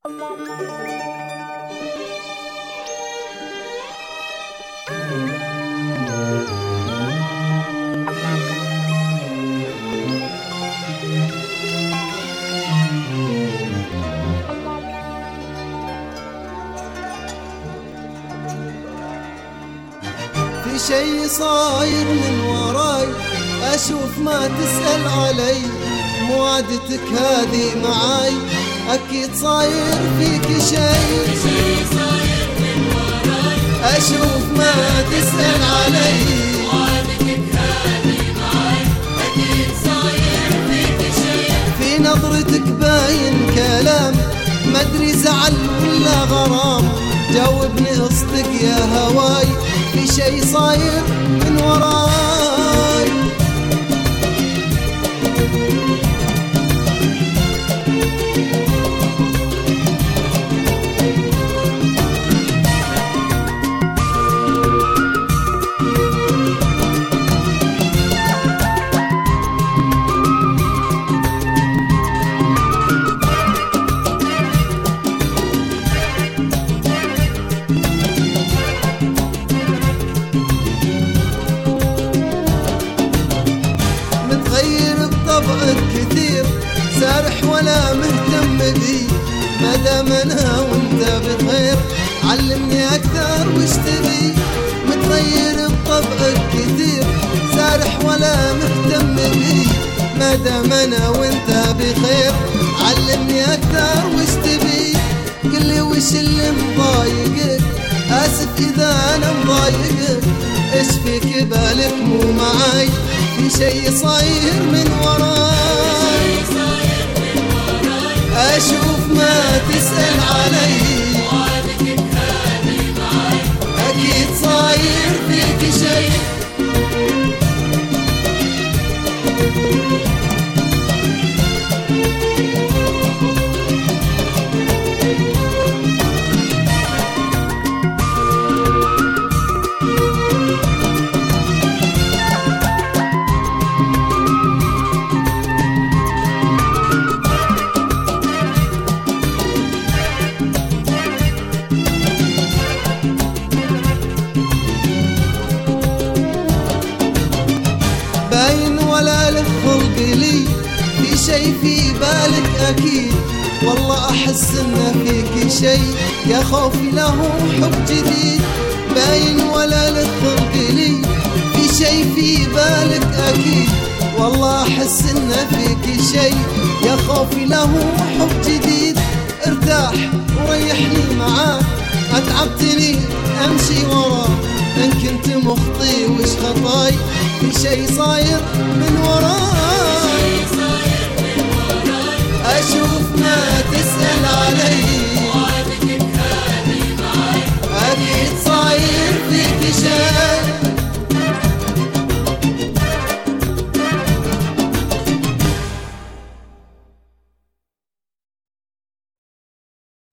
في شي صاير من وراي، أشوف ما تسأل علي، موعدتك هذه معاي، أكيد صاير فيك شي. صاير من وراي، أشوف ما تسأل علي، موعدتك هذه معاي، أكيد صاير فيك شي. في نظرتك باين كلام، مدري زعل ولا غرام، جاوبني اصدق يا هواي، في شي صاير من وراي. متغير بطبعك كثير، سارح ولا مهتم بي، مادام انا وانت بخير، علمني اكثر وش تبي. متغير بطبعك كثير، سارح ولا مهتم بي، مادام انا وانت بخير، علمني اكثر وش تبي. قلي وش اللي مضايقك، اسف اذا انا مضايقك، ايش فيك بالك مو معاي، في شي صاير من وراي. أشوف ما تسأل علي، موعدتك هذه معاي، أكيد صاير فيك شي. باين ولا لك خلق لي، في شي في بالك أكيد، والله أحس إنه فيك شي، يا خوفي له حب جديد. باين ولا لك خلق لي، في شي في بالك أكيد، والله أحس إنه فيك شي، يا خوفي له حب جديد. ارتاح وريحني معاك، أتعبتني أمشي وراك، إن كنت مخطي وش خطاي، في شي صاير من وراي.